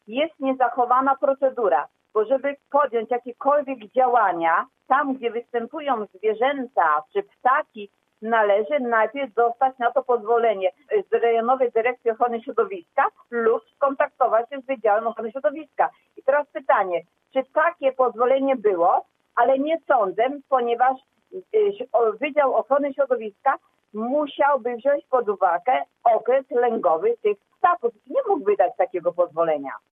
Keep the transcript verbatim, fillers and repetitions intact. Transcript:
jest niezachowana procedura, bo żeby podjąć jakiekolwiek działania, tam gdzie występują zwierzęta czy ptaki, należy najpierw dostać na to pozwolenie z Rejonowej Dyrekcji Ochrony Środowiska lub skontaktować się z Wydziałem Ochrony Środowiska. I teraz pytanie, czy takie pozwolenie było, ale nie sądzę, ponieważ Wydział Ochrony Środowiska musiałby wziąć pod uwagę okres lęgowy tych ptaków. Nie mógł wydać takiego pozwolenia.